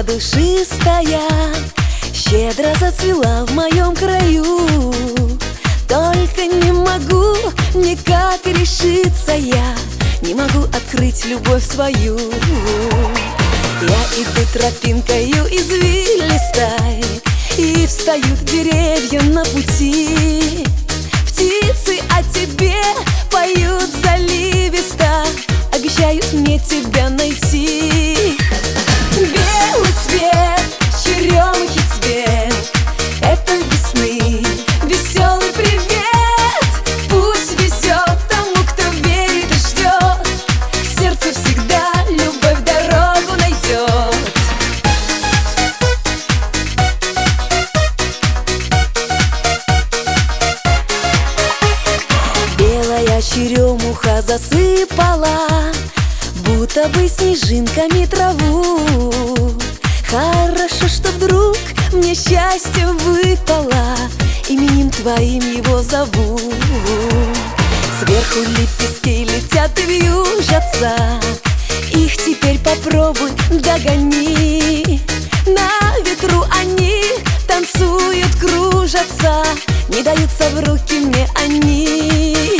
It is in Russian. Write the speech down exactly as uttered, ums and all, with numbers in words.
душистая щедро зацвела в моем краю. Только не могу никак решиться я, не могу открыть любовь свою. Я иду тропинкою извилистой, и встают деревья на пути. Птицы о тебе поют заливисто, обещают мне тебя найти. Белый цвет, черемухи цвет, это весны веселый привет. Пусть везет тому, кто верит и ждет, сердце всегда любовь дорогу найдет. Белая черемуха засыпала будто бы снежинками траву. Хорошо, что вдруг мне счастье выпало, именем твоим его зову. Сверху лепестки летят и вьюжатся, их теперь попробуй догони. На ветру они танцуют, кружатся, не даются в руки мне они.